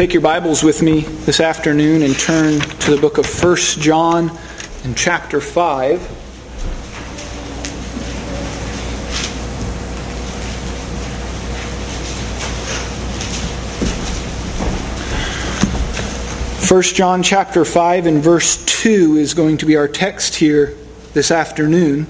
Take your Bibles with me this afternoon and turn to the book of 1 John in chapter 5. 1 John chapter 5 and verse 2 is going to be our text here this afternoon.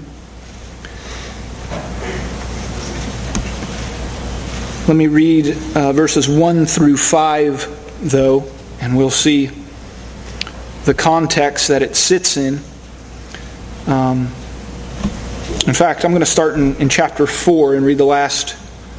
Let me read verses 1 through 5, though, and we'll see the context that it sits in. In fact, I'm going to start in chapter 4 and read the last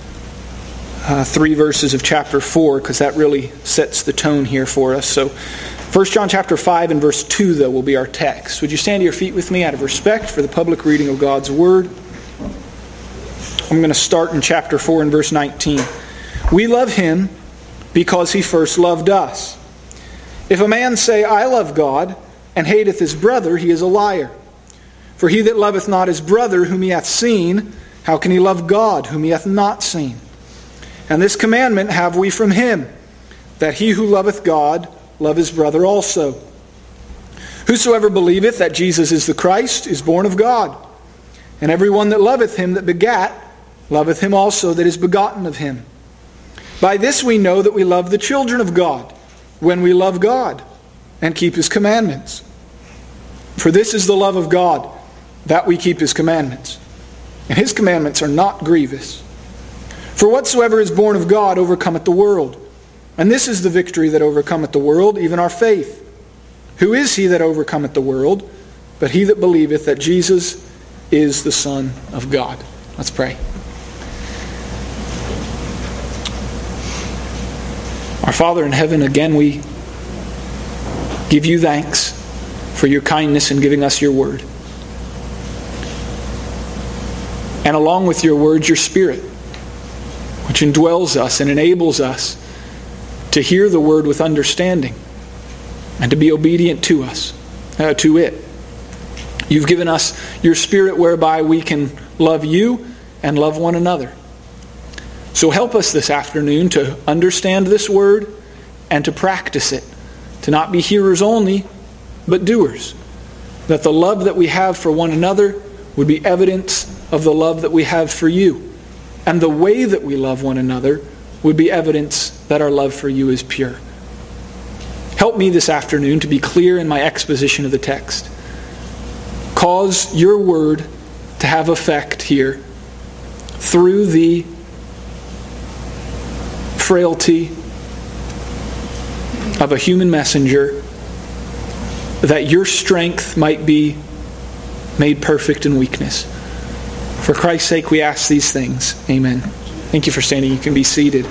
3 verses of chapter 4, because that really sets the tone here for us. So 1 John chapter 5 and verse 2, though, will be our text. Would you stand to your feet with me out of respect for the public reading of God's Word? I'm going to start in chapter 4 and verse 19. We love Him because He first loved us. If a man say, I love God, and hateth his brother, he is a liar. For he that loveth not his brother whom he hath seen, how can he love God whom he hath not seen? And this commandment have we from Him, that he who loveth God love his brother also. Whosoever believeth that Jesus is the Christ is born of God. And every one that loveth Him that begat, loveth Him also that is begotten of Him. By this we know that we love the children of God, when we love God and keep His commandments. For this is the love of God, that we keep His commandments. And His commandments are not grievous. For whatsoever is born of God overcometh the world. And this is the victory that overcometh the world, even our faith. Who is he that overcometh the world, but he that believeth that Jesus is the Son of God? Let's pray. Our Father in heaven, again we give You thanks for Your kindness in giving us Your Word. And along with Your Word, Your Spirit, which indwells us and enables us to hear the Word with understanding and to be obedient to it. You've given us Your Spirit whereby we can love You and love one another. So help us this afternoon to understand this Word and to practice it, to not be hearers only, but doers. That the love that we have for one another would be evidence of the love that we have for You. And the way that we love one another would be evidence that our love for You is pure. Help me this afternoon to be clear in my exposition of the text. Cause Your Word to have effect here through the frailty of a human messenger, that Your strength might be made perfect in weakness. For Christ's sake we ask these things. Amen. Thank you for standing. You can be seated.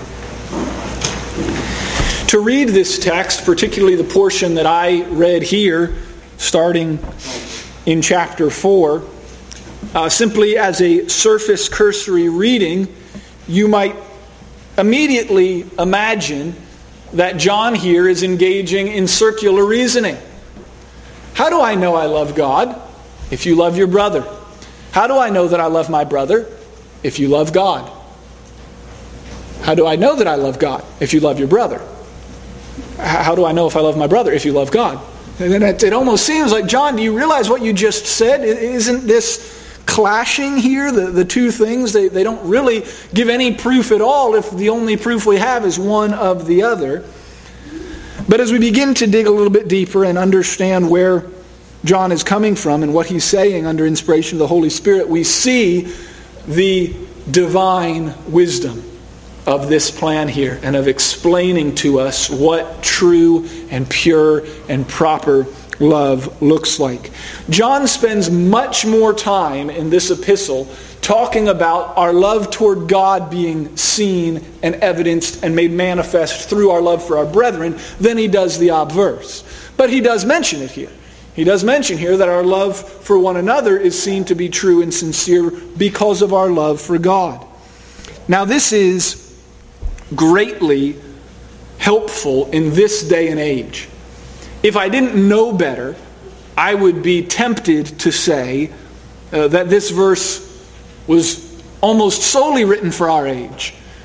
To read this text, particularly the portion that I read here, starting in chapter 4, simply as a surface cursory reading, you might immediately imagine that John here is engaging in circular reasoning. How do I know I love God? If you love your brother. How do I know that I love my brother? If you love God. How do I know that I love God? If you love your brother. How do I know if I love my brother? If you love God. And then it almost seems like, John, do you realize what you just said? Isn't this clashing here, the two things? They don't really give any proof at all if the only proof we have is one of the other. But as we begin to dig a little bit deeper and understand where John is coming from and what he's saying under inspiration of the Holy Spirit, we see the divine wisdom of this plan here and of explaining to us what true and pure and proper love looks like. John spends much more time in this epistle talking about our love toward God being seen and evidenced and made manifest through our love for our brethren than he does the obverse. But he does mention it here. He does mention here that our love for one another is seen to be true and sincere because of our love for God. Now this is greatly helpful in this day and age. If I didn't know better, I would be tempted to say that this verse was almost solely written for our age.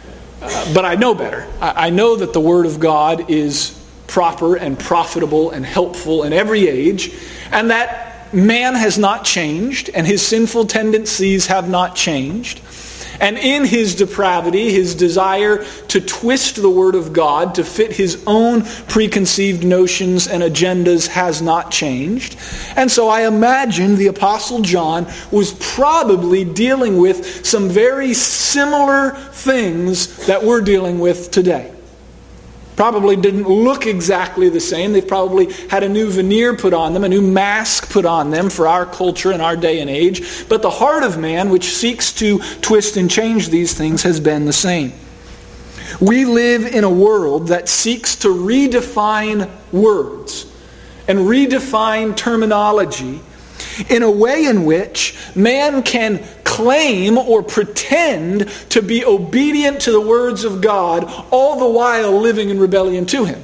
But I know better. I know that the Word of God is proper and profitable and helpful in every age, and that man has not changed, and his sinful tendencies have not changed. And in his depravity, his desire to twist the Word of God to fit his own preconceived notions and agendas has not changed. And so I imagine the Apostle John was probably dealing with some very similar things that we're dealing with today. Probably didn't look exactly the same. They've probably had a new veneer put on them, a new mask put on them for our culture and our day and age. But the heart of man, which seeks to twist and change these things, has been the same. We live in a world that seeks to redefine words and redefine terminology in a way in which man can claim or pretend to be obedient to the words of God, all the while living in rebellion to Him.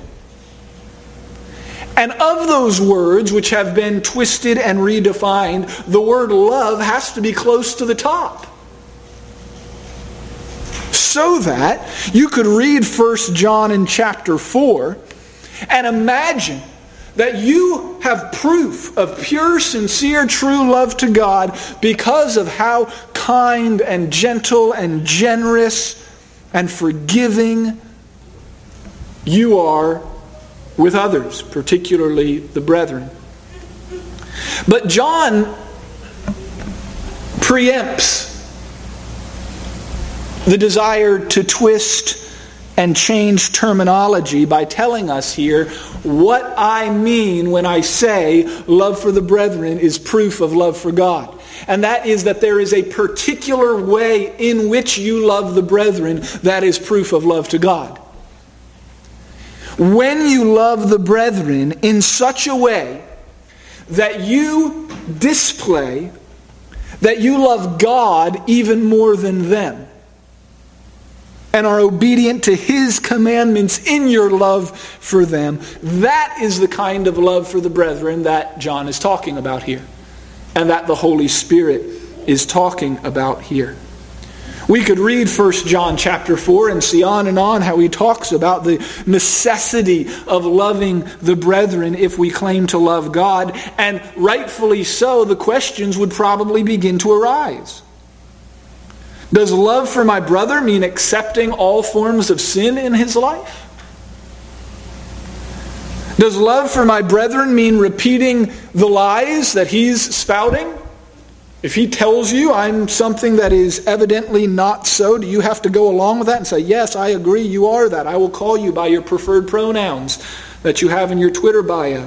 And of those words which have been twisted and redefined, the word love has to be close to the top. So that you could read 1 John in chapter 4 and imagine that you have proof of pure, sincere, true love to God because of how kind and gentle and generous and forgiving you are with others, particularly the brethren. But John preempts the desire to twist and change terminology by telling us here what I mean when I say love for the brethren is proof of love for God. And that is that there is a particular way in which you love the brethren that is proof of love to God. When you love the brethren in such a way that you display that you love God even more than them, and are obedient to His commandments in your love for them, that is the kind of love for the brethren that John is talking about here, and that the Holy Spirit is talking about here. We could read 1 John chapter 4 and see on and on how he talks about the necessity of loving the brethren if we claim to love God, and rightfully so, the questions would probably begin to arise. Does love for my brother mean accepting all forms of sin in his life? Does love for my brethren mean repeating the lies that he's spouting? If he tells you I'm something that is evidently not so, do you have to go along with that and say, yes, I agree, you are that. I will call you by your preferred pronouns that you have in your Twitter bio?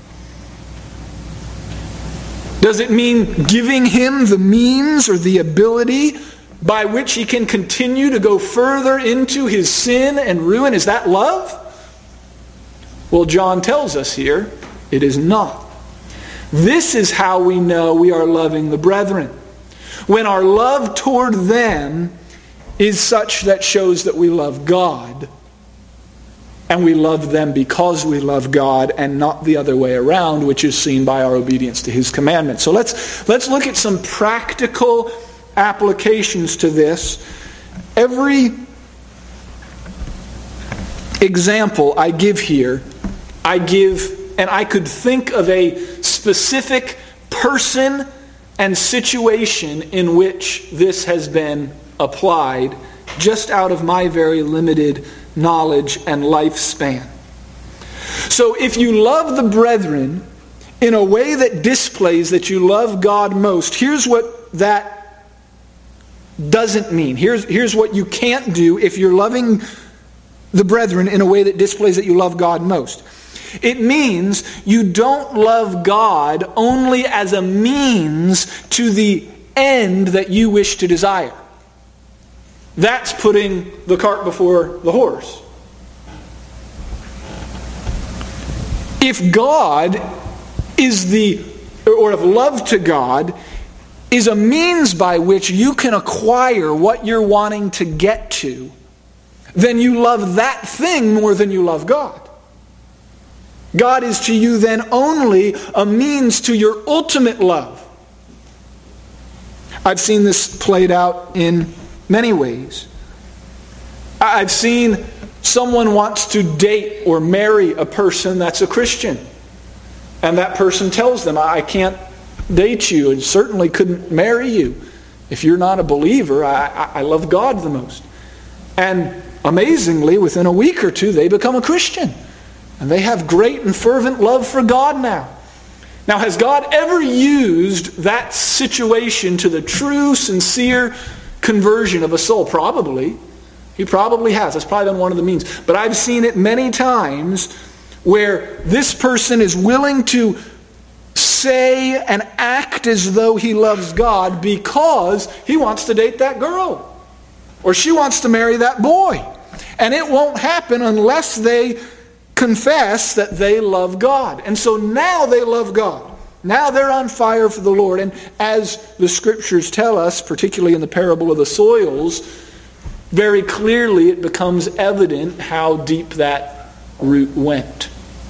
Does it mean giving him the means or the ability by which he can continue to go further into his sin and ruin? Is that love? Well, John tells us here, it is not. This is how we know we are loving the brethren. When our love toward them is such that shows that we love God, and we love them because we love God and not the other way around, which is seen by our obedience to His commandments. So let's look at some practical applications to this. Every example I give here, and I could think of a specific person and situation in which this has been applied, just out of my very limited knowledge and lifespan. So if you love the brethren in a way that displays that you love God most, here's what that doesn't mean. Here's what you can't do if you're loving the brethren in a way that displays that you love God most. It means you don't love God only as a means to the end that you wish to desire. That's putting the cart before the horse. If God is or if love to God is a means by which you can acquire what you're wanting to get to, then you love that thing more than you love God. God is to you then only a means to your ultimate love. I've seen this played out in many ways. I've seen someone wants to date or marry a person that's a Christian. And that person tells them, I can't date you and certainly couldn't marry you. If you're not a believer, I love God the most. And amazingly, within a week or two, they become a Christian. And they have great and fervent love for God now. Now, has God ever used that situation to the true, sincere conversion of a soul? Probably. He probably has. That's probably been one of the means. But I've seen it many times where this person is willing to say and act as though he loves God because he wants to date that girl. Or she wants to marry that boy. And it won't happen unless they confess that they love God. And so now they love God. Now they're on fire for the Lord. And as the Scriptures tell us, particularly in the parable of the soils, very clearly it becomes evident how deep that root went.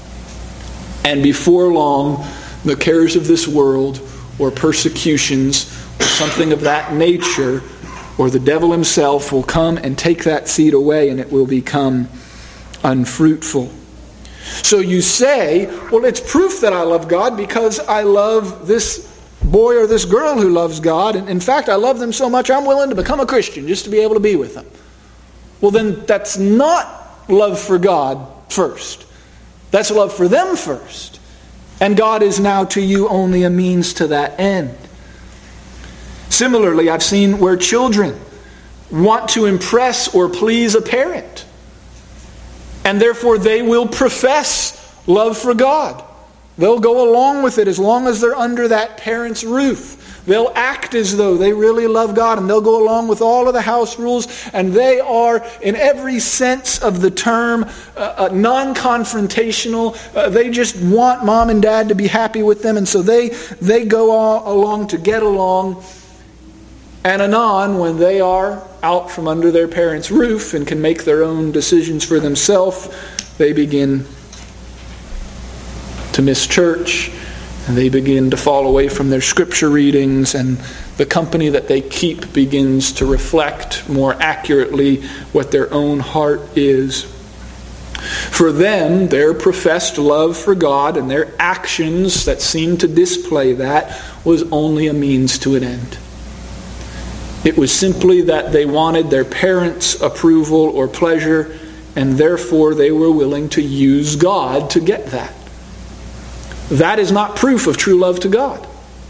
And before long, the cares of this world, or persecutions, or something of that nature, or the devil himself will come and take that seed away, and it will become unfruitful. So you say, well, it's proof that I love God because I love this boy or this girl who loves God. And in fact, I love them so much I'm willing to become a Christian just to be able to be with them. Well, then that's not love for God first. That's love for them first. And God is now to you only a means to that end. Similarly, I've seen where children want to impress or please a parent. And therefore they will profess love for God. They'll go along with it as long as they're under that parent's roof. They'll act as though they really love God, and they'll go along with all of the house rules, and they are, in every sense of the term, non-confrontational. They just want mom and dad to be happy with them, and so they go all along to get along. And anon, when they are out from under their parents' roof and can make their own decisions for themselves, they begin to miss church, and they begin to fall away from their scripture readings, and the company that they keep begins to reflect more accurately what their own heart is. For them, their professed love for God and their actions that seem to display that was only a means to an end. It was simply that they wanted their parents' approval or pleasure, and therefore they were willing to use God to get that. That is not proof of true love to God.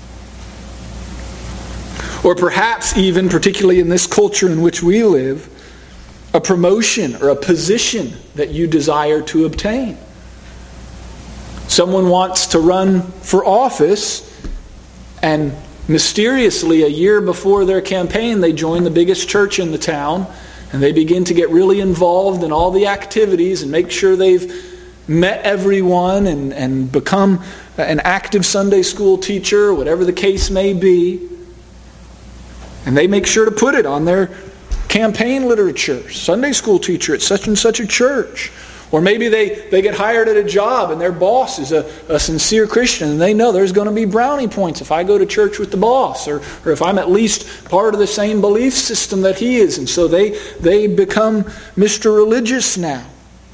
Or perhaps even, particularly in this culture in which we live, a promotion or a position that you desire to obtain. Someone wants to run for office, and mysteriously, a year before their campaign, they join the biggest church in the town, and they begin to get really involved in all the activities and make sure they've met everyone and become an active Sunday school teacher, whatever the case may be. And they make sure to put it on their campaign literature, Sunday school teacher at such and such a church. Or maybe they get hired at a job and their boss is a sincere Christian, and they know there's going to be brownie points if I go to church with the boss, or if I'm at least part of the same belief system that he is. And so they become Mr. Religious now.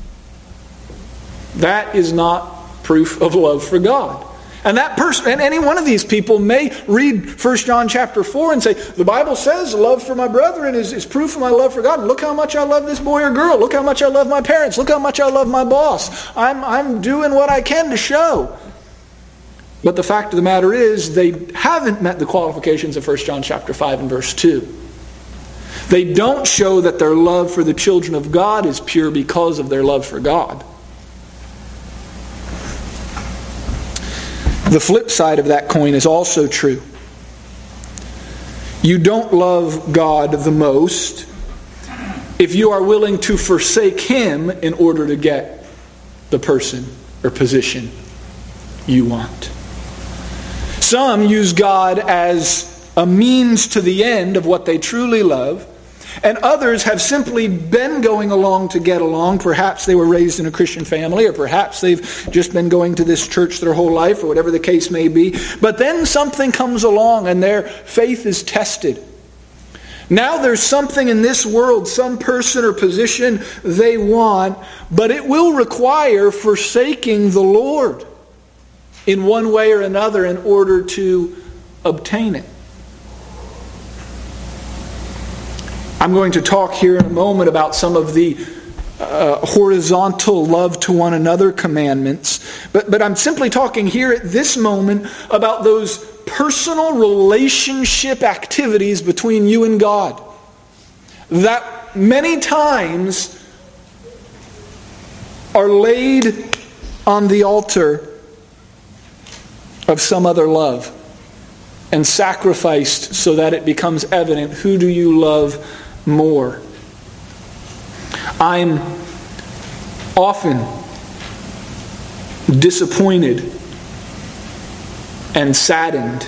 That is not proof of love for God. And that person, and any one of these people may read 1 John chapter 4 and say, the Bible says love for my brethren is proof of my love for God. Look how much I love this boy or girl. Look how much I love my parents. Look how much I love my boss. I'm doing what I can to show. But the fact of the matter is, they haven't met the qualifications of 1 John chapter 5 and verse 2. They don't show that their love for the children of God is pure because of their love for God. The flip side of that coin is also true. You don't love God the most if you are willing to forsake Him in order to get the person or position you want. Some use God as a means to the end of what they truly love, and others have simply been going along to get along. Perhaps they were raised in a Christian family, or perhaps they've just been going to this church their whole life, or whatever the case may be. But then something comes along and their faith is tested. Now there's something in this world, some person or position they want, but it will require forsaking the Lord in one way or another in order to obtain it. I'm going to talk here in a moment about some of the horizontal love to one another commandments. But I'm simply talking here at this moment about those personal relationship activities between you and God that many times are laid on the altar of some other love and sacrificed so that it becomes evident, who do you love more? I'm often disappointed and saddened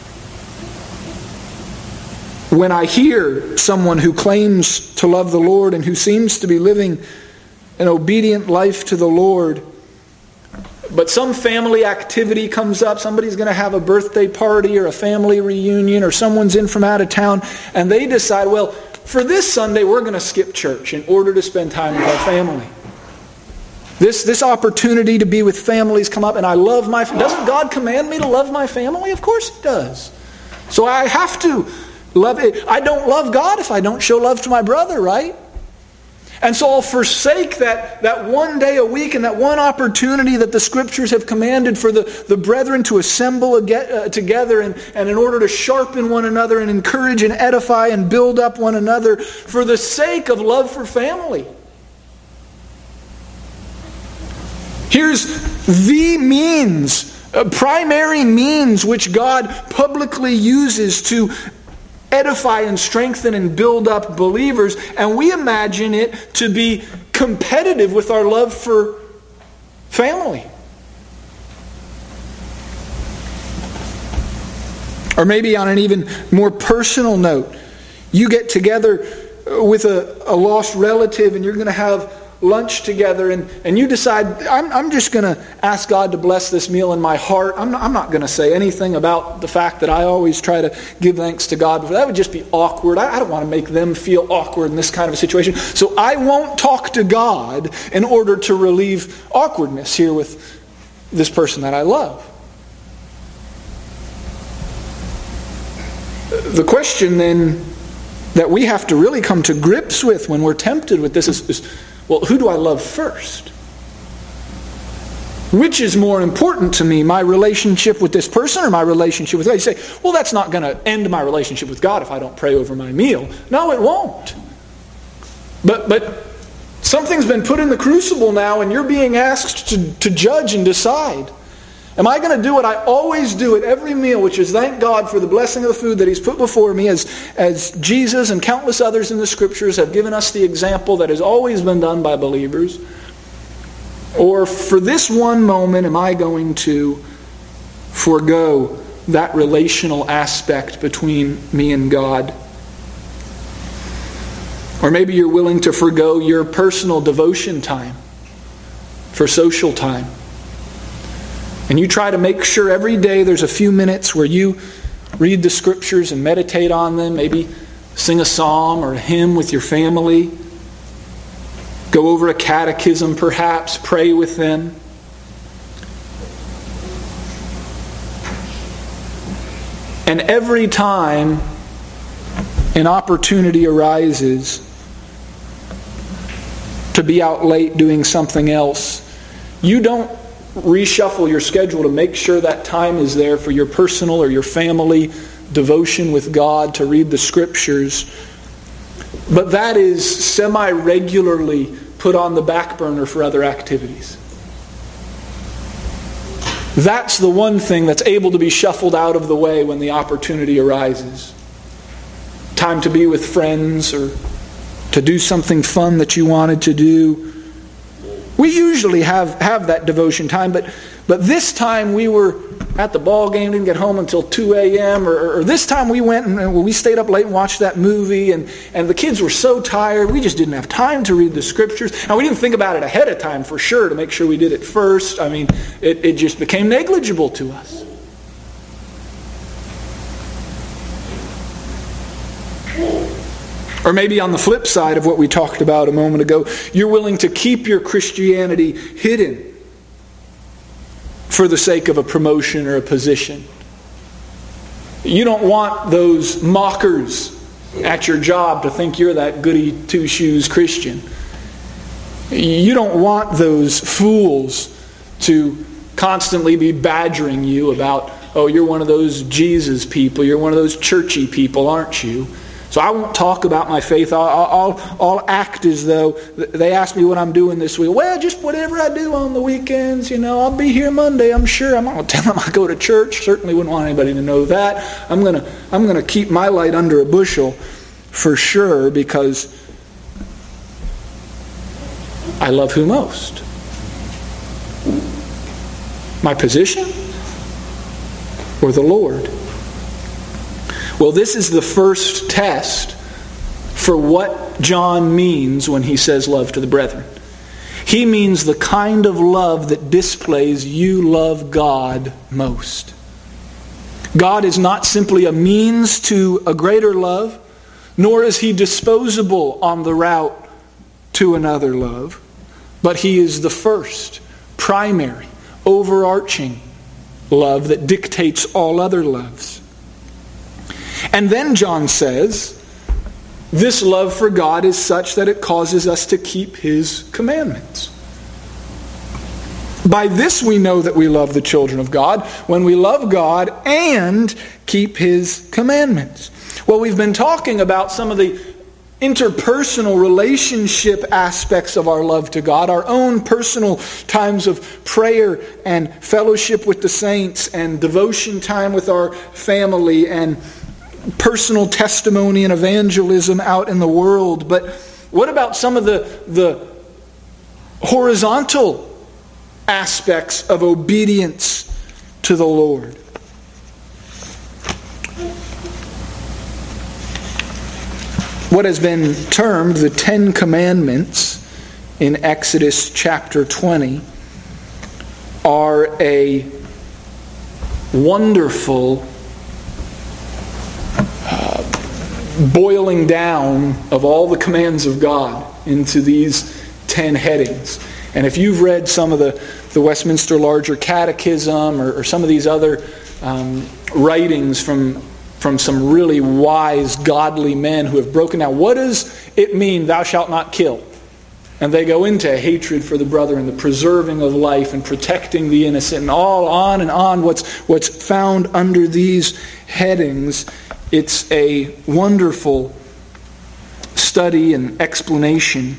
when I hear someone who claims to love the Lord and who seems to be living an obedient life to the Lord, but some family activity comes up, somebody's going to have a birthday party or a family reunion or someone's in from out of town, and they decide, well, for this Sunday we're going to skip church in order to spend time with our family. This opportunity to be with families come up, and I love my family. Doesn't God command me to love my family? Of course He does. So I have to love it. I don't love God if I don't show love to my brother, right? And so I'll forsake that one day a week and that one opportunity that the Scriptures have commanded for the brethren to assemble together and in order to sharpen one another and encourage and edify and build up one another for the sake of love for family. Here's the means, primary means which God publicly uses to edify and strengthen and build up believers, and we imagine it to be competitive with our love for family. Or maybe on an even more personal note, you get together with a lost relative and you're going to have lunch together, and you decide, I'm just going to ask God to bless this meal in my heart. I'm not going to say anything about the fact that I always try to give thanks to God. That would just be awkward. I don't want to make them feel awkward in this kind of a situation. So I won't talk to God in order to relieve awkwardness here with this person that I love. The question then that we have to really come to grips with when we're tempted with this is well, who do I love first? Which is more important to me, my relationship with this person or my relationship with God? You say, well, that's not going to end my relationship with God if I don't pray over my meal. No, it won't. But something's been put in the crucible now, and you're being asked to judge and decide. Am I going to do what I always do at every meal, which is thank God for the blessing of the food that He's put before me, as Jesus and countless others in the Scriptures have given us the example that has always been done by believers? Or for this one moment, am I going to forego that relational aspect between me and God? Or maybe you're willing to forego your personal devotion time for social time. And you try to make sure every day there's a few minutes where you read the Scriptures and meditate on them, maybe sing a psalm or a hymn with your family, go over a catechism perhaps, pray with them. And every time an opportunity arises to be out late doing something else, you don't reshuffle your schedule to make sure that time is there for your personal or your family devotion with God, to read the Scriptures. But that is semi-regularly put on the back burner for other activities. That's the one thing that's able to be shuffled out of the way when the opportunity arises. Time to be with friends or to do something fun that you wanted to do. We usually have that devotion time, but this time we were at the ball game, didn't get home until 2 a.m. Or this time we went and we stayed up late and watched that movie, and the kids were so tired, we just didn't have time to read the Scriptures. And we didn't think about it ahead of time for sure to make sure we did it first. I mean, it just became negligible to us. Or maybe on the flip side of what we talked about a moment ago, you're willing to keep your Christianity hidden for the sake of a promotion or a position. You don't want those mockers at your job to think you're that goody two-shoes Christian. You don't want those fools to constantly be badgering you about, oh, you're one of those Jesus people, you're one of those churchy people, aren't you? So I won't talk about my faith. I'll act as though they ask me what I'm doing this week. Well, just whatever I do on the weekends, I'll be here Monday, I'm sure. I'm not going to tell them I go to church. Certainly wouldn't want anybody to know that. I'm going to keep my light under a bushel for sure, because I love who most? My position or the Lord? Well, this is the first test for what John means when he says love to the brethren. He means the kind of love that displays you love God most. God is not simply a means to a greater love, nor is He disposable on the route to another love, but He is the first, primary, overarching love that dictates all other loves. And then John says, this love for God is such that it causes us to keep His commandments. By this we know that we love the children of God, when we love God and keep His commandments. Well, we've been talking about some of the interpersonal relationship aspects of our love to God, our own personal times of prayer and fellowship with the saints and devotion time with our family and personal testimony and evangelism out in the world. But what about some of the horizontal aspects of obedience to the Lord? What has been termed the Ten Commandments in Exodus chapter 20 are a wonderful boiling down of all the commands of God into these 10 headings. And if you've read some of the Westminster Larger Catechism or some of these other writings from some really wise, godly men who have broken down, what does it mean, thou shalt not kill? And they go into hatred for the brother and the preserving of life and protecting the innocent and all on and on what's found under these headings. It's a wonderful study and explanation.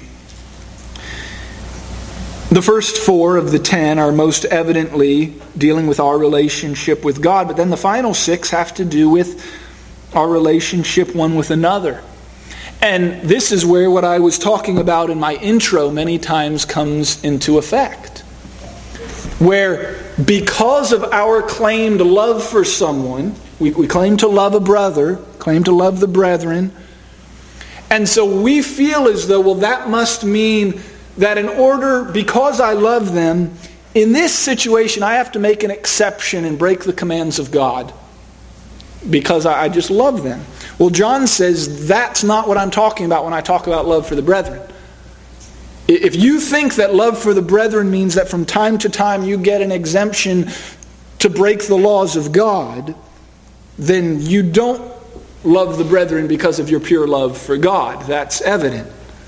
The first 4 of the 10 are most evidently dealing with our relationship with God, but then the final 6 have to do with our relationship one with another. And this is where what I was talking about in my intro many times comes into effect. Where because of our claimed love for someone, we claim to love a brother, claim to love the brethren, and so we feel as though, well, that must mean that in order, because I love them, in this situation I have to make an exception and break the commands of God because I just love them. Well, John says that's not what I'm talking about when I talk about love for the brethren. If you think that love for the brethren means that from time to time you get an exemption to break the laws of God, then you don't love the brethren because of your pure love for God. That's evident.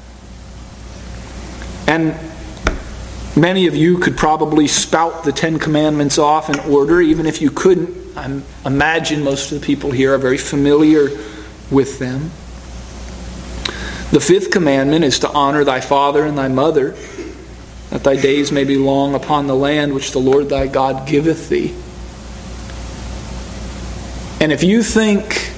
And many of you could probably spout the 10 Commandments off in order, even if you couldn't. I imagine most of the people here are very familiar with them. The 5th commandment is to honor thy father and thy mother, that thy days may be long upon the land which the Lord thy God giveth thee. And if you think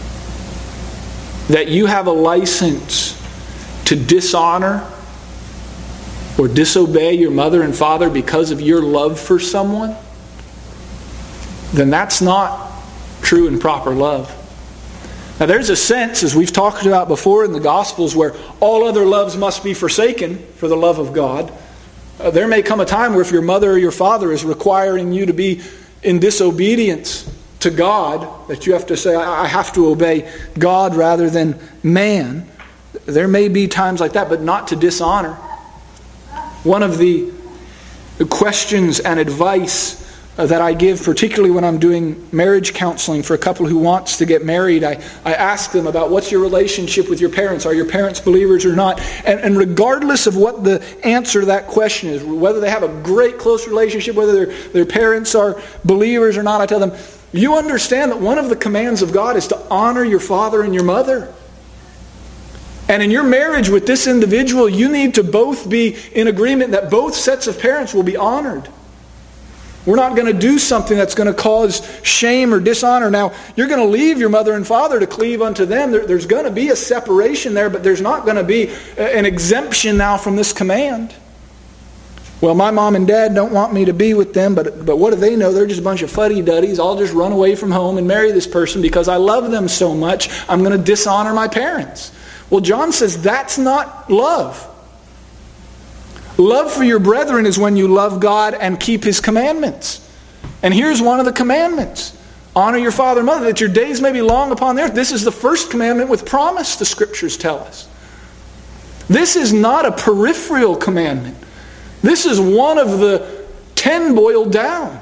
that you have a license to dishonor or disobey your mother and father because of your love for someone, then that's not true and proper love. Now there's a sense, as we've talked about before in the Gospels, where all other loves must be forsaken for the love of God. There may come a time where if your mother or your father is requiring you to be in disobedience to God, that you have to say, I have to obey God rather than man. There may be times like that, but not to dishonor. One of the questions and advice that I give, particularly when I'm doing marriage counseling for a couple who wants to get married, I ask them about what's your relationship with your parents? Are your parents believers or not? And regardless of what the answer to that question is, whether they have a great close relationship, whether their parents are believers or not, I tell them, you understand that one of the commands of God is to honor your father and your mother. And in your marriage with this individual, you need to both be in agreement that both sets of parents will be honored. We're not going to do something that's going to cause shame or dishonor. Now, you're going to leave your mother and father to cleave unto them. There's going to be a separation there, but there's not going to be an exemption now from this command. Well, my mom and dad don't want me to be with them, but what do they know? They're just a bunch of fuddy-duddies. I'll just run away from home and marry this person because I love them so much. I'm going to dishonor my parents. Well, John says that's not love. Love for your brethren is when you love God and keep His commandments. And here's one of the commandments. Honor your father and mother, that your days may be long upon the earth. This is the first commandment with promise, the Scriptures tell us. This is not a peripheral commandment. This is one of the 10 boiled down.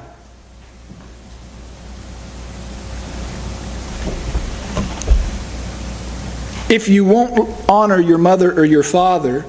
If you won't honor your mother or your father,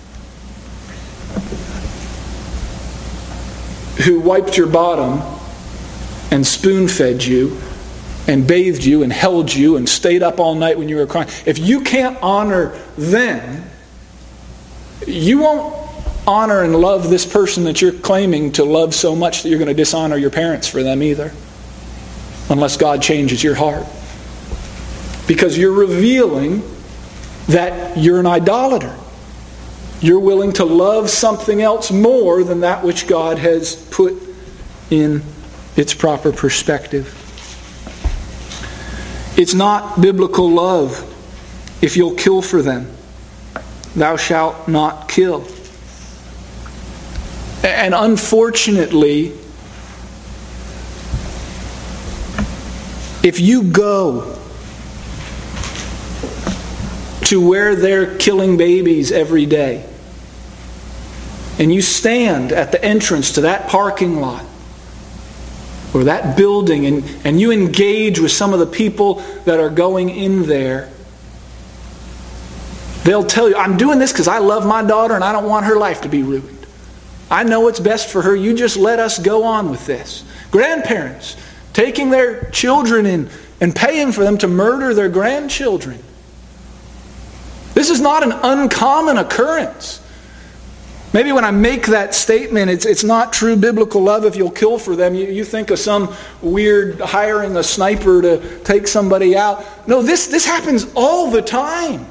who wiped your bottom and spoon-fed you and bathed you and held you and stayed up all night when you were crying, if you can't honor them, you won't honor and love this person that you're claiming to love so much that you're going to dishonor your parents for them either, unless God changes your heart. Because you're revealing that you're an idolater. You're willing to love something else more than that which God has put in its proper perspective. It's not biblical love if you'll kill for them. Thou shalt not kill. And unfortunately, if you go to where they're killing babies every day, and you stand at the entrance to that parking lot or that building, and you engage with some of the people that are going in there, they'll tell you, I'm doing this because I love my daughter and I don't want her life to be ruined. I know what's best for her. You just let us go on with this. Grandparents taking their children in and paying for them to murder their grandchildren. This is not an uncommon occurrence. Maybe when I make that statement, it's not true biblical love if you'll kill for them. You think of some weird hiring a sniper to take somebody out. No, this happens all the time.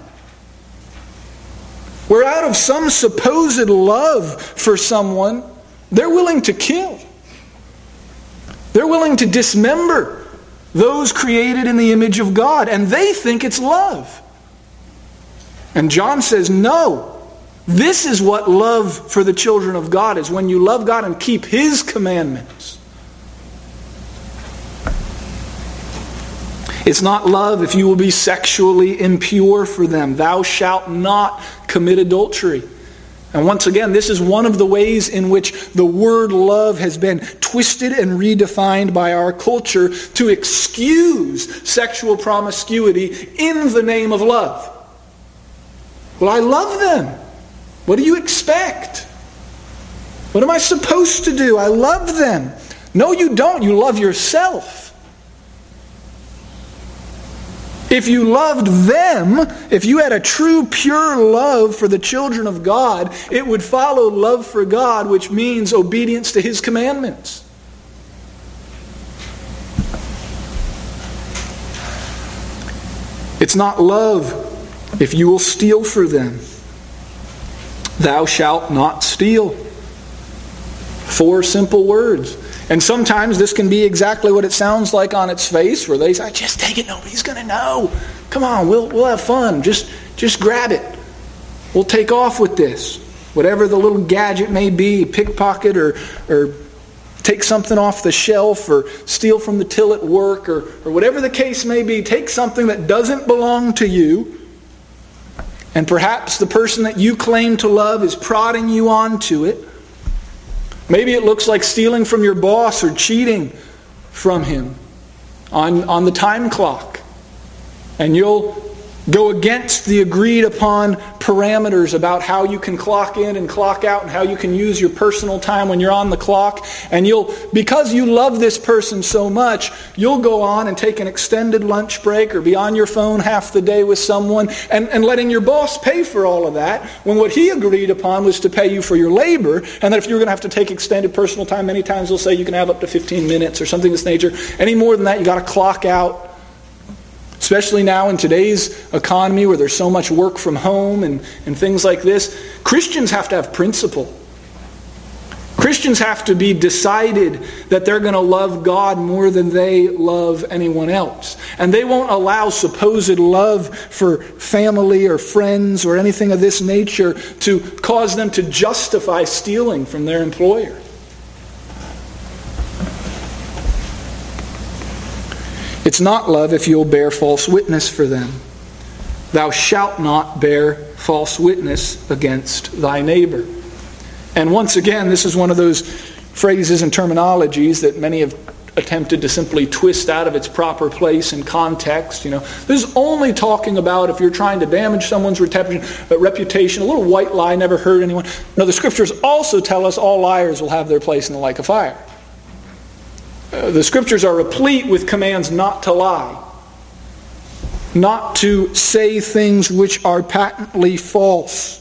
Where out of some supposed love for someone, they're willing to kill. They're willing to dismember those created in the image of God, and they think it's love. And John says, no. This is what love for the children of God is, when you love God and keep His commandments. It's not love if you will be sexually impure for them. Thou shalt not commit adultery. And once again, this is one of the ways in which the word love has been twisted and redefined by our culture to excuse sexual promiscuity in the name of love. Well, I love them. What do you expect? What am I supposed to do? I love them. No, you don't. You love yourself. If you loved them, if you had a true, pure love for the children of God, it would follow love for God, which means obedience to His commandments. It's not love if you will steal for them. Thou shalt not steal. 4 simple words. And sometimes this can be exactly what it sounds like on its face, where they say, just take it, nobody's going to know. Come on, we'll have fun. Just grab it. We'll take off with this. Whatever the little gadget may be, pickpocket or take something off the shelf or steal from the till at work or whatever the case may be, take something that doesn't belong to you And perhaps the person that you claim to love is prodding you onto it. Maybe it looks like stealing from your boss or cheating from him on the time clock. And you'll go against the agreed upon parameters about how you can clock in and clock out and how you can use your personal time when you're on the clock. And because you love this person so much, you'll go on and take an extended lunch break or be on your phone half the day with someone and letting your boss pay for all of that when what he agreed upon was to pay you for your labor, and that if you're going to have to take extended personal time, many times they'll say you can have up to 15 minutes or something of this nature. Any more than that, you got to clock out. Especially now in today's economy where there's so much work from home and things like this. Christians have to have principle. Christians have to be decided that they're going to love God more than they love anyone else. And they won't allow supposed love for family or friends or anything of this nature to cause them to justify stealing from their employer. It's not love if you'll bear false witness for them. Thou shalt not bear false witness against thy neighbor. And once again, this is one of those phrases and terminologies that many have attempted to simply twist out of its proper place and context. This is only talking about if you're trying to damage someone's reputation. A little white lie never hurt anyone. No, the Scriptures also tell us all liars will have their place in the lake of fire. The Scriptures are replete with commands not to lie, not to say things which are patently false.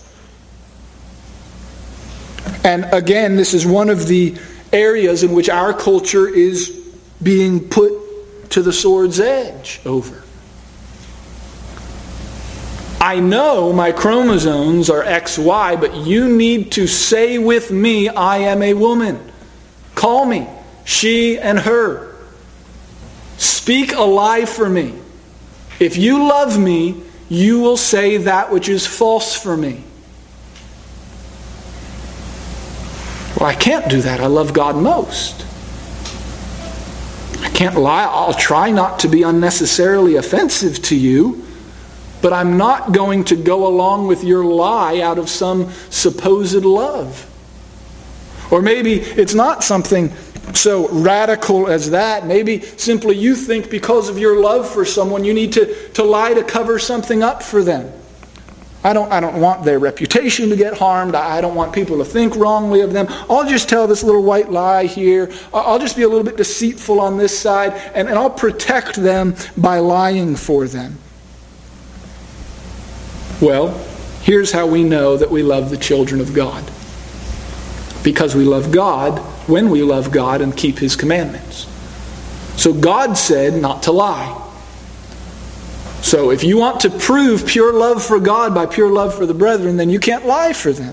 And again, this is one of the areas in which our culture is being put to the sword's edge over. I know my chromosomes are XY, but you need to say with me, I am a woman. Call me she and her. Speak a lie for me. If you love me, you will say that which is false for me. Well, I can't do that. I love God most. I can't lie. I'll try not to be unnecessarily offensive to you, but I'm not going to go along with your lie out of some supposed love. Or maybe it's not something so radical as that. Maybe simply you think because of your love for someone you need to lie to cover something up for them. I don't want their reputation to get harmed. I don't want people to think wrongly of them. I'll just tell this little white lie here. I'll just be a little bit deceitful on this side, and I'll protect them by lying for them. Well, here's how we know that we love the children of God. Because we love God when we love God and keep His commandments. So God said not to lie. So if you want to prove pure love for God by pure love for the brethren, then you can't lie for them.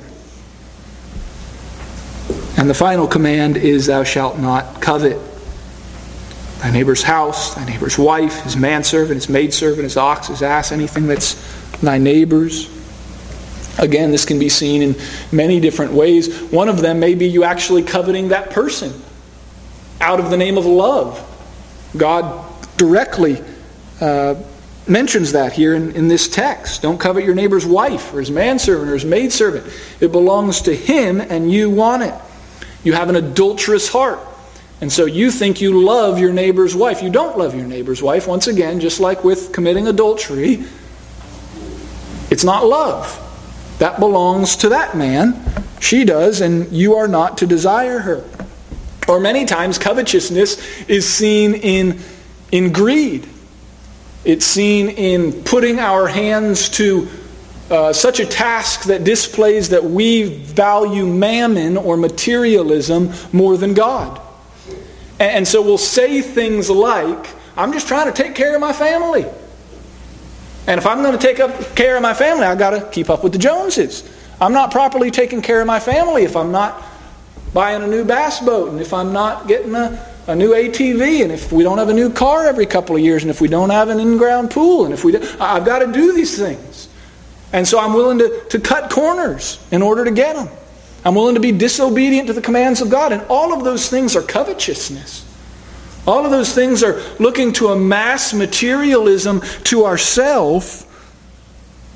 And the final command is, thou shalt not covet thy neighbor's house, thy neighbor's wife, his manservant, his maidservant, his ox, his ass, anything that's thy neighbor's. Again, this can be seen in many different ways. One of them may be you actually coveting that person out of the name of love. God directly mentions that here in this text. Don't covet your neighbor's wife or his manservant or his maidservant. It belongs to him and you want it. You have an adulterous heart. And so you think you love your neighbor's wife. You don't love your neighbor's wife. Once again, just like with committing adultery, it's not love. That belongs to that man. She does, and you are not to desire her. Or many times covetousness is seen in greed. It's seen in putting our hands to such a task that displays that we value mammon or materialism more than God. And so we'll say things like, I'm just trying to take care of my family. And if I'm going to take care of my family, I've got to keep up with the Joneses. I'm not properly taking care of my family if I'm not buying a new bass boat, and if I'm not getting a new ATV, and if we don't have a new car every couple of years, and if we don't have an in-ground pool, and if we don't, I've got to do these things. And so I'm willing to cut corners in order to get them. I'm willing to be disobedient to the commands of God. And all of those things are covetousness. All of those things are looking to amass materialism to ourselves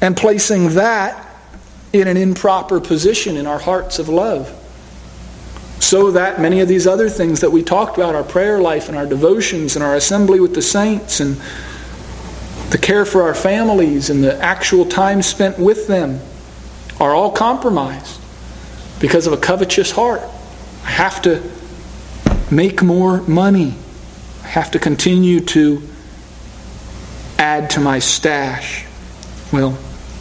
and placing that in an improper position in our hearts of love. So that many of these other things that we talked about, our prayer life and our devotions and our assembly with the saints and the care for our families and the actual time spent with them, are all compromised because of a covetous heart. I have to make more money. I have to continue to add to my stash. Well,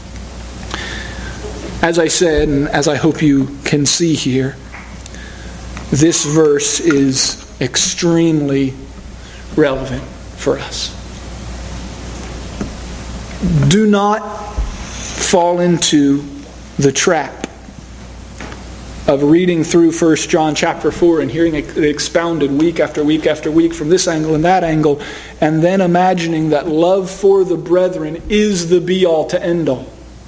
as I said, and as I hope you can see here, this verse is extremely relevant for us. Do not fall into the trap of reading through 1 John chapter 4 and hearing it expounded week after week after week from this angle and that angle, and then imagining that love for the brethren is the be-all to end-all.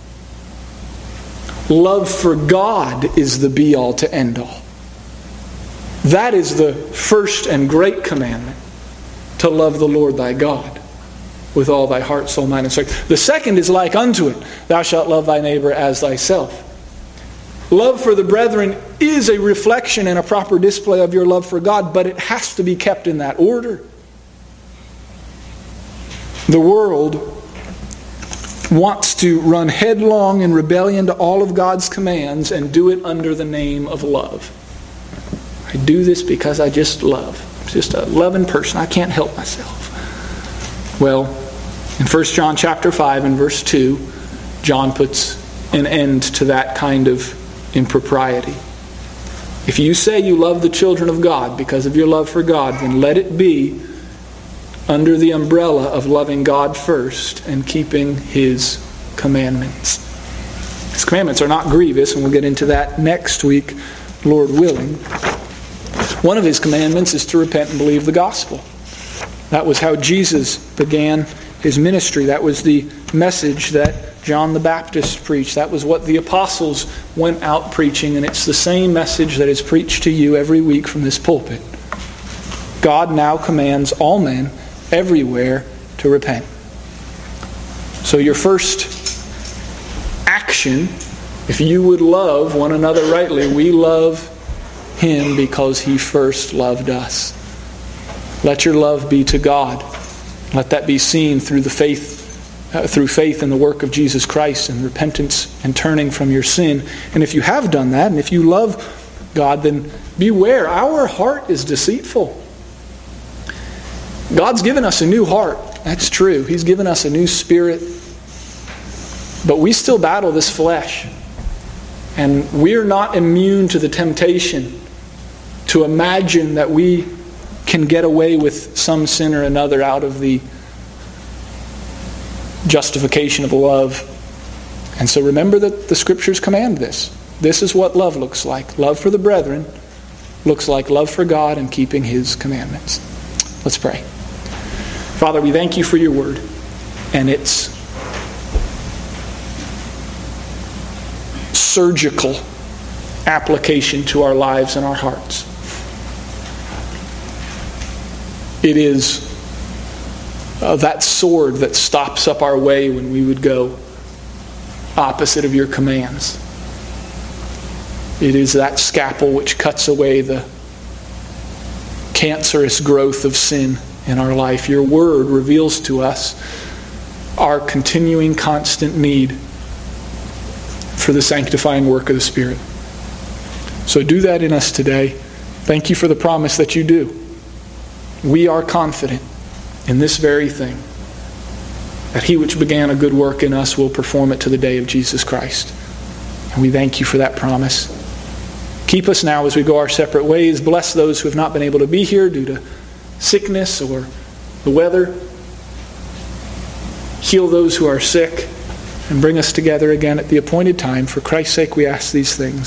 Love for God is the be-all to end-all. That is the first and great commandment, to love the Lord thy God with all thy heart, soul, mind, and strength. The second is like unto it, thou shalt love thy neighbor as thyself. Love for the brethren is a reflection and a proper display of your love for God, but it has to be kept in that order. The world wants to run headlong in rebellion to all of God's commands and do it under the name of love. I do this because I just love. I'm just a loving person. I can't help myself. Well, in 1 John chapter 5 and verse 2, John puts an end to that kind of impropriety. If you say you love the children of God because of your love for God, then let it be under the umbrella of loving God first and keeping His commandments. His commandments are not grievous, and we'll get into that next week, Lord willing. One of His commandments is to repent and believe the gospel. That was how Jesus began His ministry. That was the message that John the Baptist preached. That was what the apostles went out preaching, and it's the same message that is preached to you every week from this pulpit. God now commands all men everywhere to repent. So your first action, if you would love one another rightly, we love Him because He first loved us. Let your love be to God. Let that be seen through the faith in the work of Jesus Christ and repentance and turning from your sin. And if you have done that, and if you love God, then beware. Our heart is deceitful. God's given us a new heart. That's true. He's given us a new spirit. But we still battle this flesh. And we're not immune to the temptation to imagine that we can get away with some sin or another out of the justification of love. And so remember that the Scriptures command this. This is what love looks like. Love for the brethren looks like love for God and keeping His commandments. Let's pray. Father, we thank You for Your word and its surgical application to our lives and our hearts. It is that sword that stops up our way when we would go opposite of Your commands. It is that scalpel which cuts away the cancerous growth of sin in our life. Your word reveals to us our continuing, constant need for the sanctifying work of the Spirit. So do that in us today. Thank You for the promise that You do. We are confident in this very thing, that He which began a good work in us will perform it to the day of Jesus Christ. And we thank You for that promise. Keep us now as we go our separate ways. Bless those who have not been able to be here due to sickness or the weather. Heal those who are sick and bring us together again at the appointed time. For Christ's sake we ask these things.